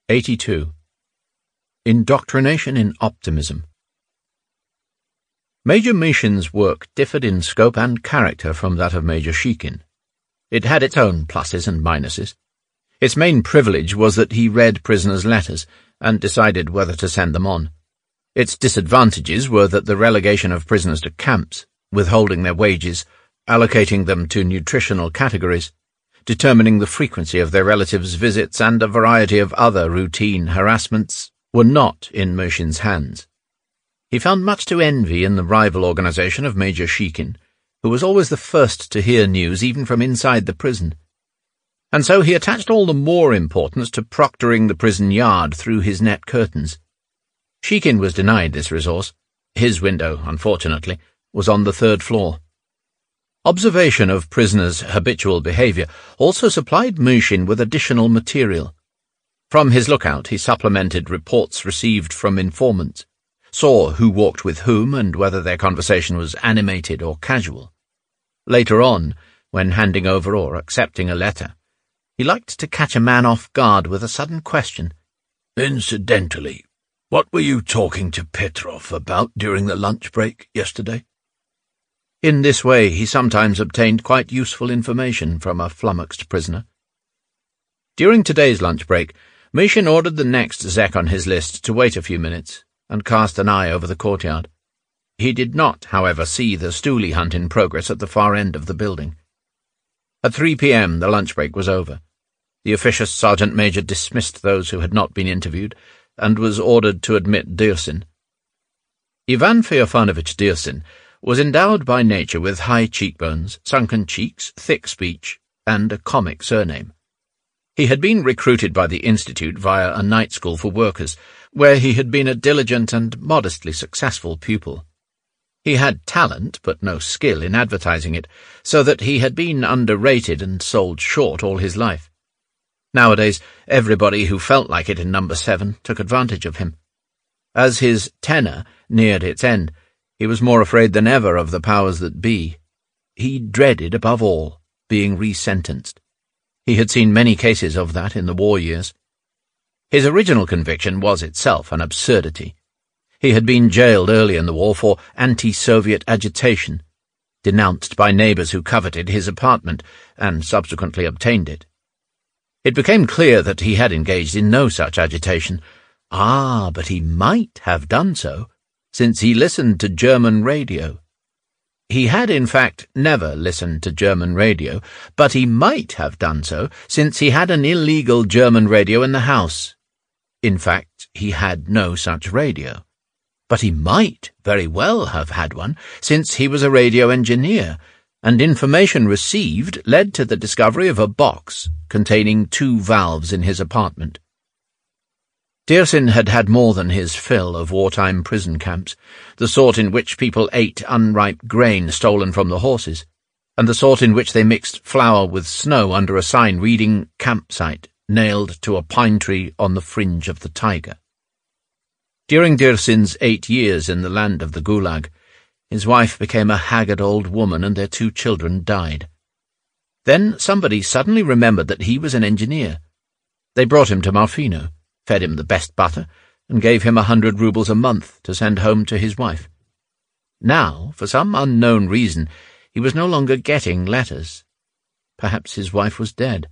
82. Indoctrination in Optimism. Major Mishin's work differed in scope and character from that of Major Shikin. It had its own pluses and minuses. Its main privilege was that he read prisoners' letters and decided whether to send them on. Its disadvantages were that the relegation of prisoners to camps, withholding their wages, allocating them to nutritional categories, determining the frequency of their relatives' visits, and a variety of other routine harassments were not in Mishin's hands. He found much to envy in the rival organization of Major Shikin, who was always the first to hear news even from inside the prison. And so he attached all the more importance to proctoring the prison yard through his net curtains. Shikin was denied this resource. His window, unfortunately, was on the 3rd floor. Observation of prisoners' habitual behavior also supplied Mishin with additional material. From his lookout he supplemented reports received from informants, saw who walked with whom and whether their conversation was animated or casual. Later on, when handing over or accepting a letter, he liked to catch a man off guard with a sudden question. "Incidentally, what were you talking to Petrov about during the lunch break yesterday?" In this way he sometimes obtained quite useful information from a flummoxed prisoner. During today's lunch break, Mishin ordered the next Zek on his list to wait a few minutes and cast an eye over the courtyard. He did not, however, see the stoolie hunt in progress at the far end of the building. At 3 p.m. the lunch break was over. The officious sergeant major dismissed those who had not been interviewed and was ordered to admit Dirsin. Ivan Feofanovich Dirsin was endowed by nature with high cheekbones, sunken cheeks, thick speech, and a comic surname. He had been recruited by the Institute via a night school for workers, where he had been a diligent and modestly successful pupil. He had talent, but no skill in advertising it, so that he had been underrated and sold short all his life. Nowadays, everybody who felt like it in No. 7 took advantage of him. As his tenure neared its end, he was more afraid than ever of the powers that be. He dreaded, above all, being resentenced. He had seen many cases of that in the war years. His original conviction was itself an absurdity. He had been jailed early in the war for anti-Soviet agitation, denounced by neighbors who coveted his apartment and subsequently obtained it. It became clear that he had engaged in no such agitation. But he might have done so, since he listened to German radio. He had, in fact, never listened to German radio, but he might have done so, since he had an illegal German radio in the house. In fact, he had no such radio. But he might very well have had one, since he was a radio engineer, and information received led to the discovery of a box containing 2 valves in his apartment. Dirsin had had more than his fill of wartime prison camps, the sort in which people ate unripe grain stolen from the horses, and the sort in which they mixed flour with snow under a sign reading "Campsite," nailed to a pine tree on the fringe of the taiga. During Dirsin's 8 years in the land of the Gulag, his wife became a haggard old woman and their 2 children died. Then somebody suddenly remembered that he was an engineer. They brought him to Marfino, fed him the best butter, and gave him 100 rubles a month to send home to his wife. Now, for some unknown reason, he was no longer getting letters. Perhaps his wife was dead.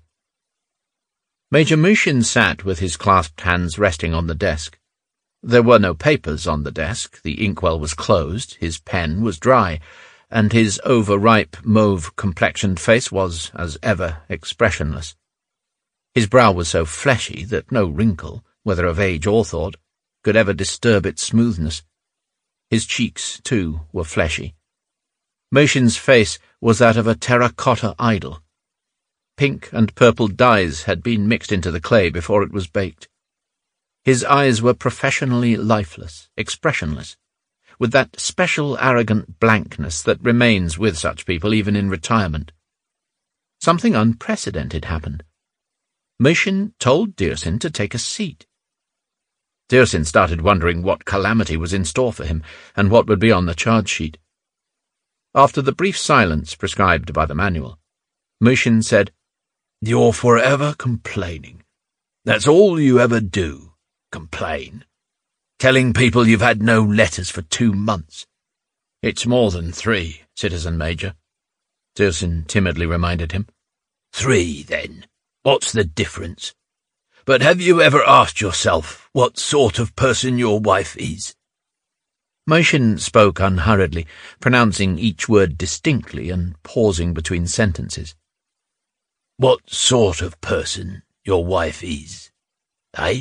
Major Mishin sat with his clasped hands resting on the desk. There were no papers on the desk, the inkwell was closed, his pen was dry, and his overripe, mauve-complexioned face was, as ever, expressionless. His brow was so fleshy that no wrinkle, whether of age or thought, could ever disturb its smoothness. His cheeks, too, were fleshy. Mishin's face was that of a terracotta idol. Pink and purple dyes had been mixed into the clay before it was baked. His eyes were professionally lifeless, expressionless, with that special arrogant blankness that remains with such people even in retirement. Something unprecedented happened. Mishin told Dirsin to take a seat. Dirsin started wondering what calamity was in store for him and what would be on the charge sheet. After the brief silence prescribed by the manual, Mishin said, "You're forever complaining. That's all you ever do, complain. Telling people you've had no letters for 2 months. It's more than 3, Citizen Major, Dirson timidly reminded him. 3, then. What's the difference? But have you ever asked yourself what sort of person your wife is? Moshin spoke unhurriedly, pronouncing each word distinctly and pausing between sentences. What sort of person your wife is, eh?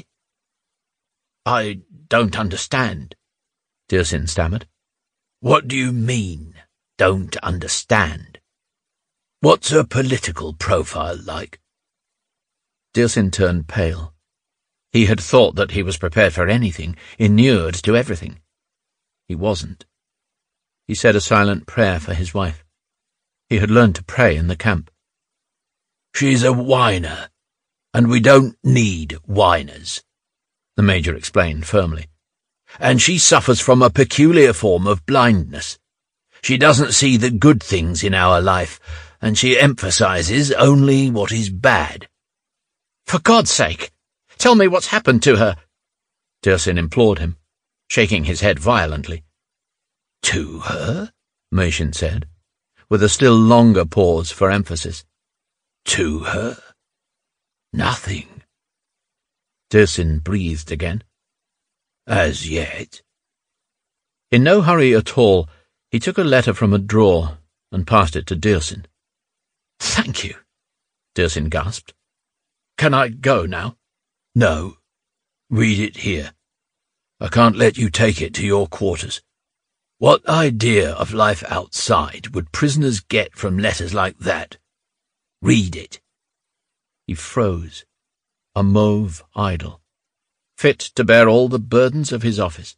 I don't understand, Dirson stammered. What do you mean, don't understand? What's her political profile like? Dirson turned pale. He had thought that he was prepared for anything, inured to everything. He wasn't. He said a silent prayer for his wife. He had learned to pray in the camp. She's a whiner, and we don't need whiners, the Major explained firmly. And she suffers from a peculiar form of blindness. She doesn't see the good things in our life, and she emphasizes only what is bad. For God's sake, tell me what's happened to her, Dirson implored him, shaking his head violently. To her? Moshin said, with a still longer pause for emphasis. To her? Nothing. Dirson breathed again. As yet. In no hurry at all, he took a letter from a drawer and passed it to Dirson. Thank you, Dirson gasped. Can I go now? No. Read it here. I can't let you take it to your quarters. What idea of life outside would prisoners get from letters like that? Read it. He froze, a mauve idol, fit to bear all the burdens of his office.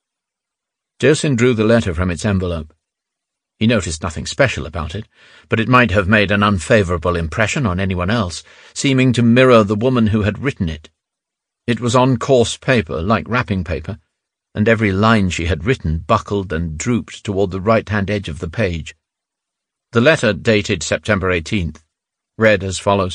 Dirson drew the letter from its envelope. He noticed nothing special about it, but it might have made an unfavourable impression on anyone else, seeming to mirror the woman who had written it. It was on coarse paper, like wrapping paper, and every line she had written buckled and drooped toward the right-hand edge of the page. The letter, dated September 18th, read as follows.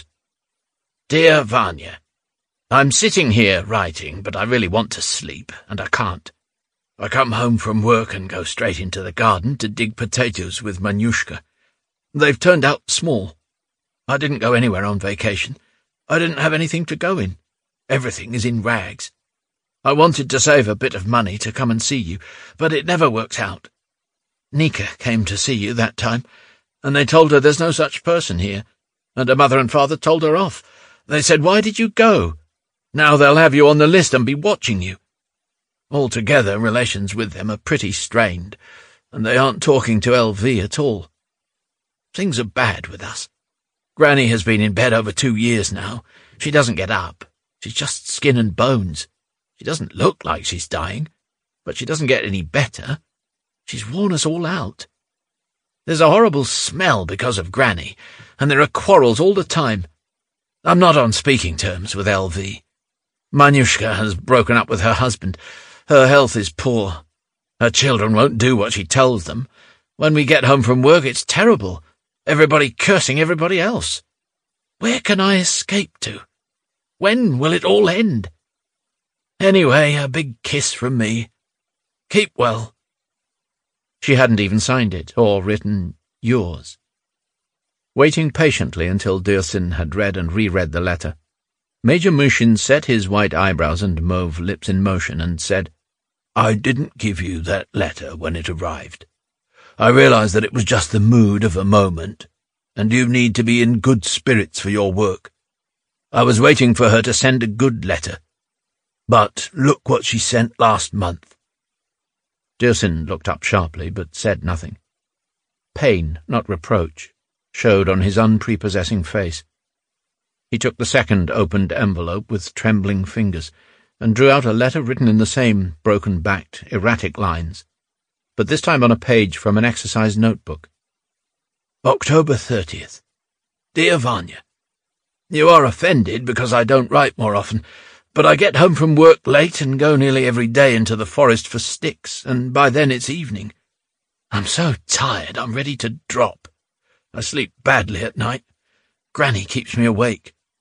Dear Vanya, I'm sitting here writing, but I really want to sleep, and I can't. I come home from work and go straight into the garden to dig potatoes with Manyushka. They've turned out small. I didn't go anywhere on vacation. I didn't have anything to go in. Everything is in rags. I wanted to save a bit of money to come and see you, but it never works out. Nika came to see you that time, and they told her there's no such person here, and her mother and father told her off. They said, why did you go? Now they'll have you on the list and be watching you. Altogether, relations with them are pretty strained, and they aren't talking to LV at all. Things are bad with us. Granny has been in bed over 2 years now. She doesn't get up. She's just skin and bones. She doesn't look like she's dying, but she doesn't get any better. She's worn us all out. There's a horrible smell because of Granny, and there are quarrels all the time. I'm not on speaking terms with LV. Manyushka has broken up with her husband. Her health is poor. Her children won't do what she tells them. When we get home from work, it's terrible. Everybody cursing everybody else. Where can I escape to? When will it all end? Anyway, a big kiss from me. Keep well. She hadn't even signed it, or written, yours. Waiting patiently until Dirson had read and reread the letter, Major Moshin set his white eyebrows and mauve lips in motion and said, I didn't give you that letter when it arrived. I realized that it was just the mood of a moment, and you need to be in good spirits for your work. I was waiting for her to send a good letter. But look what she sent last month. Dirson looked up sharply, but said nothing. Pain, not reproach, showed on his unprepossessing face. He took the second opened envelope with trembling fingers, and drew out a letter written in the same broken-backed, erratic lines, but this time on a page from an exercise notebook. October 30th. Dear Vanya, you are offended because I don't write more often, but I get home from work late and go nearly every day into the forest for sticks, and by then it's evening. I'm so tired I'm ready to drop. I sleep badly at night. Granny keeps me awake.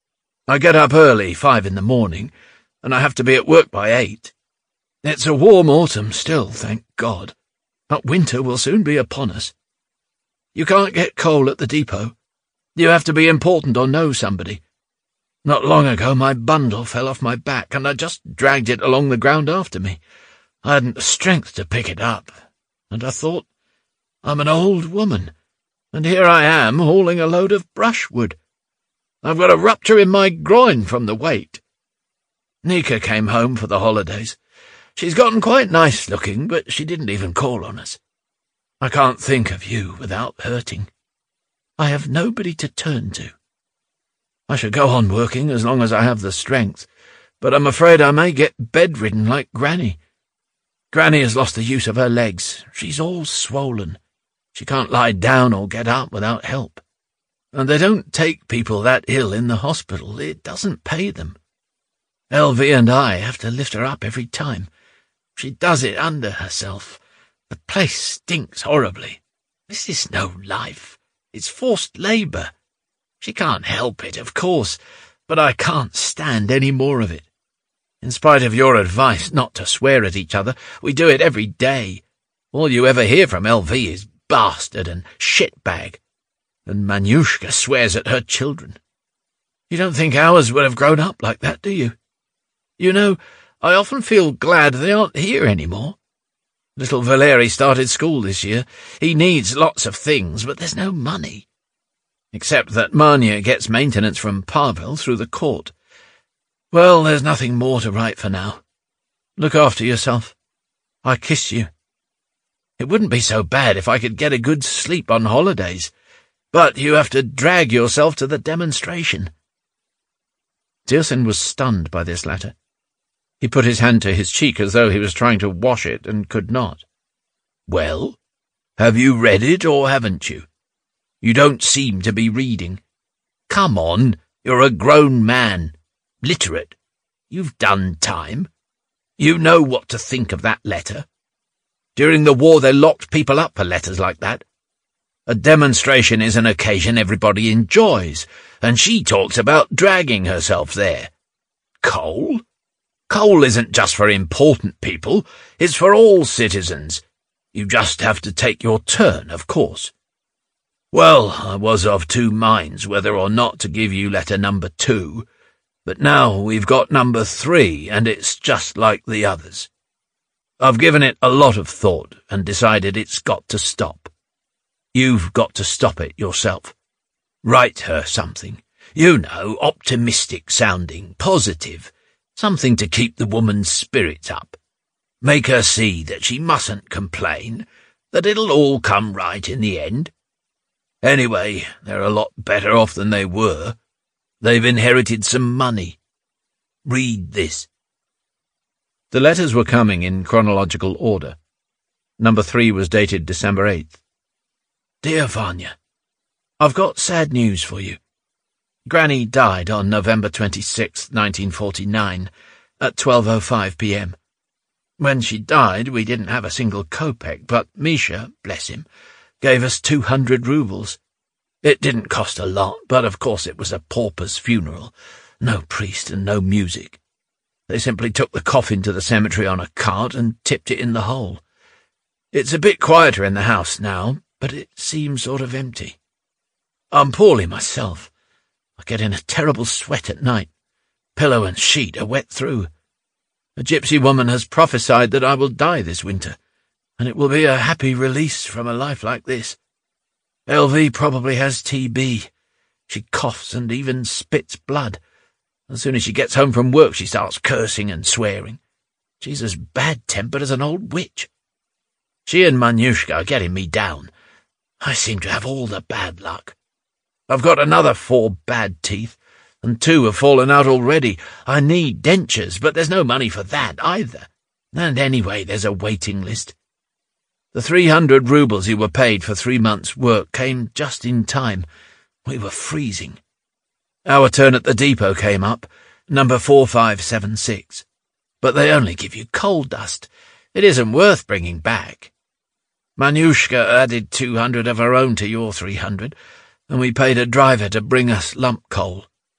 I get up early, 5 in the morning, and I have to be at work by 8. It's a warm autumn still, thank God, but winter will soon be upon us. You can't get coal at the depot. You have to be important or know somebody. Not long ago my bundle fell off my back, and I just dragged it along the ground after me. I hadn't the strength to pick it up, and I thought, I'm an old woman, and here I am hauling a load of brushwood. I've got a rupture in my groin from the weight. Nika came home for the holidays. She's gotten quite nice-looking, but she didn't even call on us. I can't think of you without hurting. I have nobody to turn to. I shall go on working as long as I have the strength, but I'm afraid I may get bedridden like Granny. Granny has lost the use of her legs. She's all swollen. She can't lie down or get up without help. And they don't take people that ill in the hospital. It doesn't pay them. LV and I have to lift her up every time. She does it under herself. The place stinks horribly. This is no life. It's forced labour. She can't help it, of course, but I can't stand any more of it. In spite of your advice not to swear at each other, we do it every day. All you ever hear from LV is bastard and shitbag, and Manyushka swears at her children. You don't think ours would have grown up like that, do you? You know, I often feel glad they aren't here anymore. Little Valeri started school this year. He needs lots of things, but there's no money. Except that Manya gets maintenance from Pavel through the court. Well, there's nothing more to write for now. Look after yourself. I kiss you. It wouldn't be so bad if I could get a good sleep on holidays, but you have to drag yourself to the demonstration. Dirsen was stunned by this letter. He put his hand to his cheek as though he was trying to wash it and could not. Well, have you read it or haven't you? You don't seem to be reading. Come on, you're a grown man. Literate. You've done time. You know what to think of that letter. During the war they locked people up for letters like that. A demonstration is an occasion everybody enjoys, and she talks about dragging herself there. Coal? Coal isn't just for important people, it's for all citizens. You just have to take your turn, of course. Well, I was of two minds whether or not to give you letter number 2, but now we've got number 3, and it's just like the others. I've given it a lot of thought and decided it's got to stop. You've got to stop it yourself. Write her something. You know, optimistic-sounding, positive, something to keep the woman's spirits up. Make her see that she mustn't complain, that it'll all come right in the end. Anyway, they're a lot better off than they were. They've inherited some money. Read this. The letters were coming in chronological order. Number 3 was dated December 8th. Dear Vanya, I've got sad news for you. Granny died on November 26, 1949, at 12:05 p.m. When she died, we didn't have a single kopeck, but Misha, bless him, gave us 200 rubles. It didn't cost a lot, but of course it was a pauper's funeral. No priest and no music. They simply took the coffin to the cemetery on a cart and tipped it in the hole. It's a bit quieter in the house now, but it seems sort of empty. I'm poorly myself. I get in a terrible sweat at night. Pillow and sheet are wet through. A gypsy woman has prophesied that I will die this winter, and it will be a happy release from a life like this. LV probably has TB. She coughs and even spits blood. As soon as she gets home from work, she starts cursing and swearing. She's as bad-tempered as an old witch. She and Manyushka are getting me down. I seem to have all the bad luck. I've got another 4 bad teeth, and 2 have fallen out already. I need dentures, but there's no money for that either. And anyway, there's a waiting list. The 300 rubles you were paid for 3 months' work came just in time. We were freezing. Our turn at the depot came up, number 4576. But they only give you coal dust. It isn't worth bringing back. Manyushka added 200 of her own to your 300, and we paid a driver to bring us lump coal.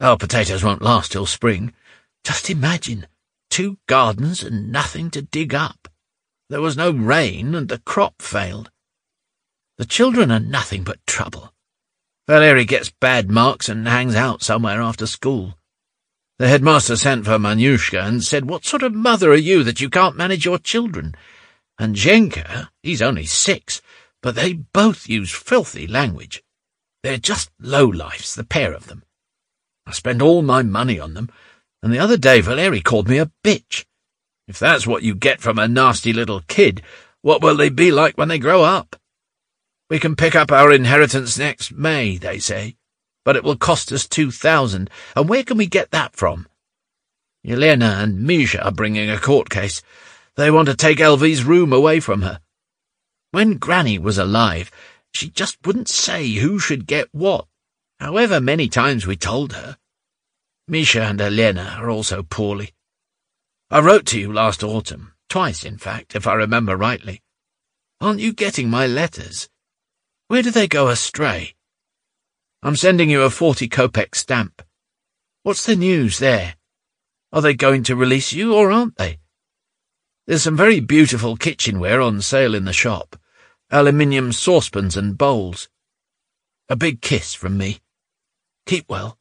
Our potatoes won't last till spring. Just imagine, 2 gardens and nothing to dig up. There was no rain and the crop failed. The children are nothing but trouble. Valeri gets bad marks and hangs out somewhere after school. The headmaster sent for Manyushka and said, "What sort of mother are you that you can't manage your children?" And Zhenka, he's only 6, but they both use filthy language. They're just lowlifes, the pair of them. I spend all my money on them, and the other day Valeri called me a bitch. If that's what you get from a nasty little kid, what will they be like when they grow up? We can pick up our inheritance next May, they say, but it will cost us 2,000, and where can we get that from? Elena and Misha are bringing a court case. They want to take Elvie's room away from her. When Granny was alive, she just wouldn't say who should get what, however many times we told her. Misha and Elena are also poorly. I wrote to you last autumn, twice in fact, if I remember rightly. Aren't you getting my letters? Where do they go astray? I'm sending you a 40-kopeck stamp. What's the news there? Are they going to release you, or aren't they? There's some very beautiful kitchenware on sale in the shop. Aluminium saucepans and bowls. A big kiss from me. Keep well.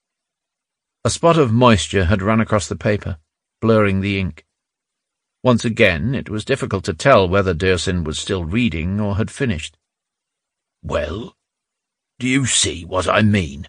A spot of moisture had run across the paper, blurring the ink. Once again, it was difficult to tell whether Dirsin was still reading or had finished. Well, do you see what I mean?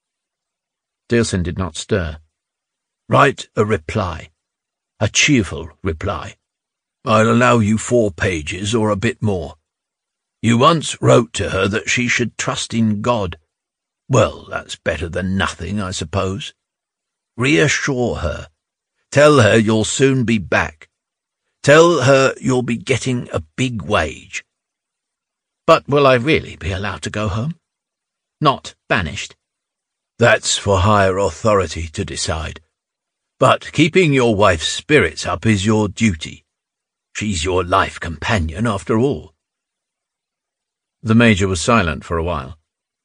Dirsin did not stir. Write a reply. A cheerful reply. I'll allow you 4 pages or a bit more. You once wrote to her that she should trust in God. Well, that's better than nothing, I suppose. Reassure her. Tell her you'll soon be back. Tell her you'll be getting a big wage. But will I really be allowed to go home? Not banished? That's for higher authority to decide. But keeping your wife's spirits up is your duty. She's your life companion, after all. The Major was silent for a while.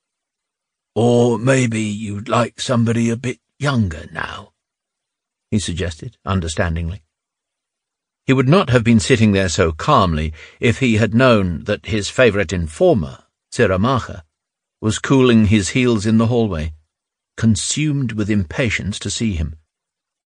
Or maybe you'd like somebody a bit younger now, he suggested, understandingly. He would not have been sitting there so calmly if he had known that his favourite informer, Tseramacha, was cooling his heels in the hallway, consumed with impatience to see him.